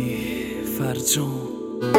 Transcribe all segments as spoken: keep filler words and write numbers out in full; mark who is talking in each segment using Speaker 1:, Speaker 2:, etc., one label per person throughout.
Speaker 1: علی فرجام.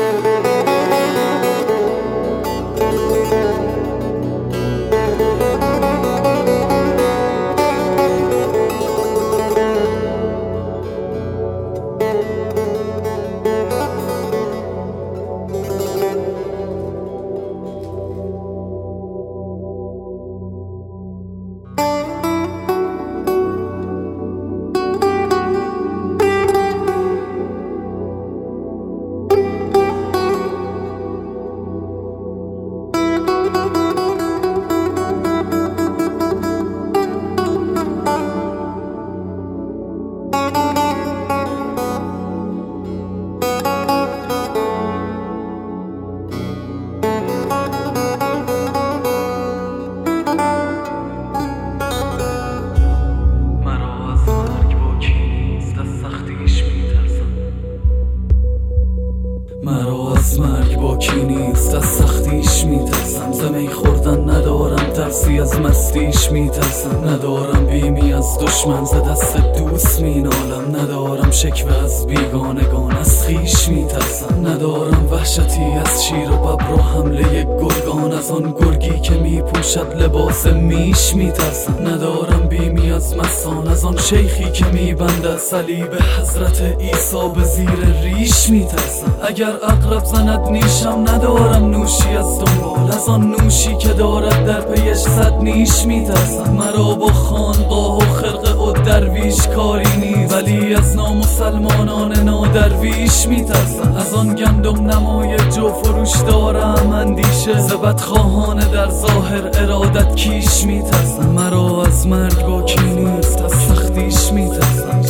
Speaker 1: مرا از مرگ باکی نیست، از سختیش میترسم. زمی خوردن ندارم، ترسی از مستیش میترسم. ندارم بیمی از دشمن، ز دست دوست مینالم. ندارم شکوه از بیگانگان، از خیش میترسم. ندارم وحشتی از شیر و ببر و حمله گرگان، از آن گرگی که میپوشد لباس میش میترسم. ندارم بیمی از مستان، از آن شیخی که میبنده صلیب حضرت عیسی به زیر ریش میترسم. اگر عقرب زند نیشم، ندارم نوشی از دنبال، از آن نوشی که دارد در پیش صد نیش میترسم. مرا با خانقاه و خرقه و درویش کاری نیست، ولی از نامسلمانان نادرویش میترسم. از آن گندم نمای جو فروش دارم اندیشه، ز بدخواهان در ظاهر ارادت کیش میترسم. مرا از مرگ باکی نیست، از سختیش میترسم.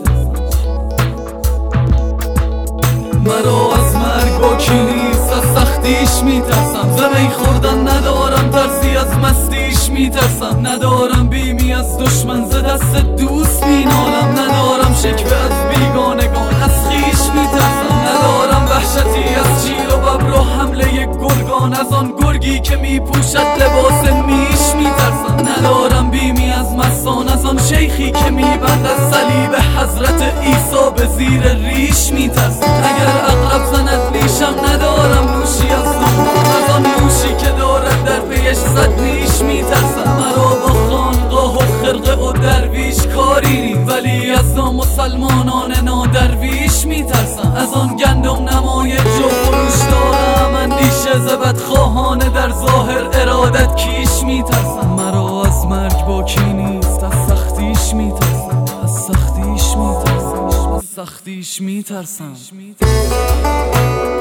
Speaker 1: مرا از مرگ باکی نیست، از سختیش میترسم. زمی خوردن ندارم، ترسی از مستیش میترسم. ندارم بیمی از دشمن، ز دست دوست مینالم. ندارم شکوه از بیگانگان، از خیش میترسم. ندارم وحشتی از شیر و ببر و حمله گرگان، از آن گرگی که میپوشد لباس میش میترسم. ندارم بیمی از مستان، از آن شیخی که میبندد صلیب حضرت عیسی به زیر ریش میترسم. اگر عقرب زند نیشم، ندارم نوشی از دنبال، از آن نوشی که دارد در پیش صد نیش میترسم. مرا با خانقاه و خرقه و درویش کاری نیست، ولی از نامسلمانان نادرویش میترسم. از آن گندم نمای جو فروش دارم اندیشه، ز بدخواهان در ظاهر ارادت کیش میترسم. مرا از مرگ باکی نیست، از سختیش میترسم. از سختیش میترسم. از سختیش میترسم.